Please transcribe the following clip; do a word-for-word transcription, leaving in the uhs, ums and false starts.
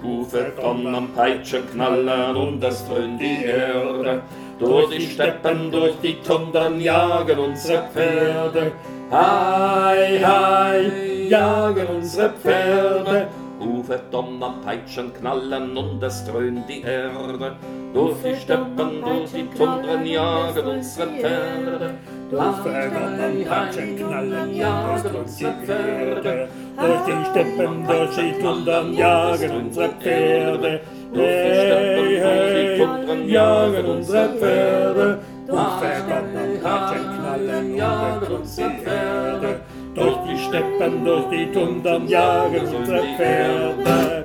Hufe, Donnern, Peitsche, knallen und es dröhnt die Erde. Durch die Steppen, durch die Tundern jagen unsere Pferde. Hei, hei, jagen unsere Pferde. Hufe, Donnern, Peitschen, knallen und es dröhnt die Erde. Durch die Steppen, durch die Tundern jagen unsere Pferde. Hufe, Donnern, Peitschen, knallen jagen unsere Pferde. Durch die Steppen, durch die Tundern jagen unsere Pferde. Hey, hey, jagen unsere Pferde. Hufe, Donnern, Peitschen, knallen jagen unsere Pferde. Durch die Steppen, durch die Tundern jagen unsere Pferde.